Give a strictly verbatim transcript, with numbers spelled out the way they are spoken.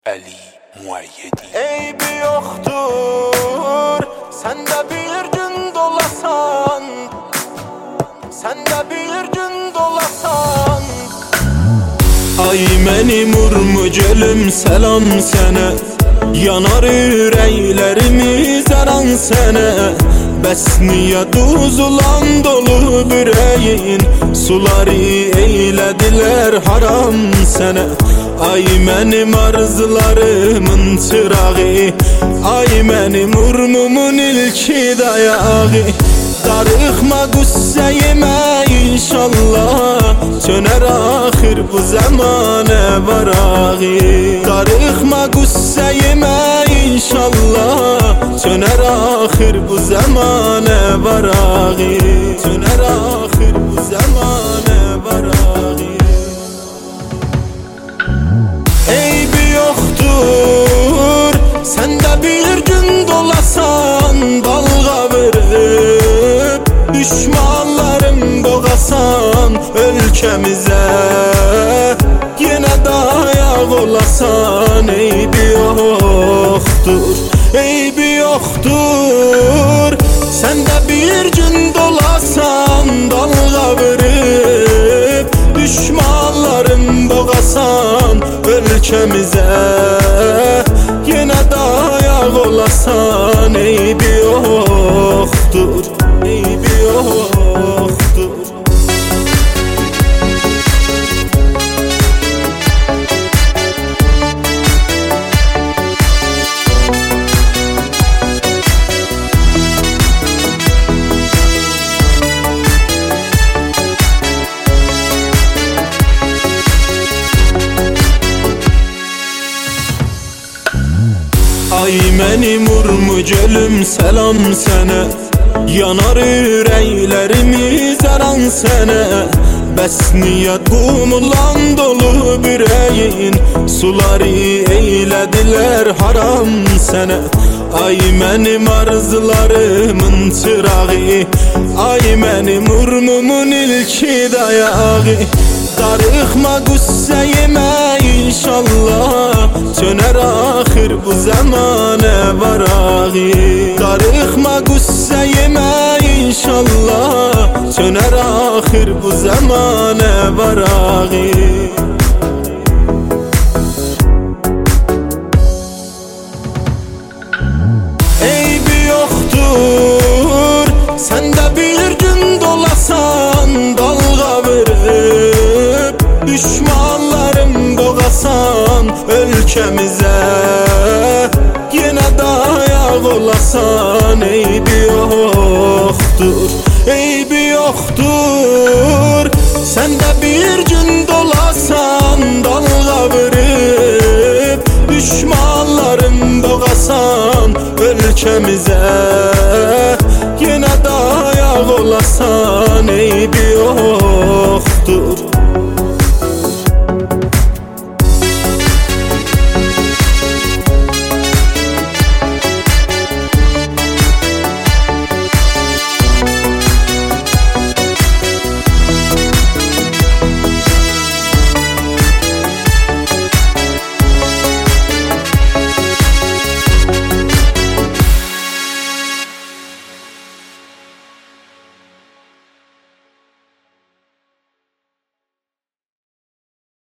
Ali Muayyedi. Eybi yoktur, sen de bir gün dolasan, sen de bir gün dolasan. Ay mənim urmucölüm selam sənə, yanar ürəklərimiz aran sənə. Bəs niyə duzulan dolu büreyin, suları eylədilər haram sənə. Ay mənim arzularımın çırağı, ay mənim urmumun ilki dayağı. Darıxma qüssəyimə inşallah, çönər axır bu zamanə varağı. Darıxma qüssəyimə inşallah, çönər axır bu zamanə varağı. Çönər axır bu zamanə varağı. Eybi yoktur, sen de bir gün dolasan, dalga verip düşmanlarım boğasan. Ölkemize yine dayak olasan. Eybi yoktur, eybi yoktur, sen de bir gün dolasan, dalga verip düşmanlarım boğasan. Ülkemize yine dayak olasan. Eybi yoktur, eybi yoktur. Ay mənim urmucölüm selam sənə, yanar ürəklərimiz aran sənə. Bəs niyə qumulan dolu büreyin, suları eylədilər haram sənə. Ay mənim arzularımın çırağı, ay mənim urmumun ilki dayağı. Darıxma qüssəyimə inşallah, çönər axır bu zamanə varağı. Darıxma qüssəyimə inşallah, çönər axır bu zamanə varağı. Eybi yoktur, sen de bir gün dolasan, dalga verip düşmanlarım boğasan. Ülkemize yine dayak olasan. Eybi yoktur, eybi yoktur, sen de bir gün dolasan, dalga verip düşmanlarım boğasan. Ülkemize yine dayak olasan. Eybi yoktur.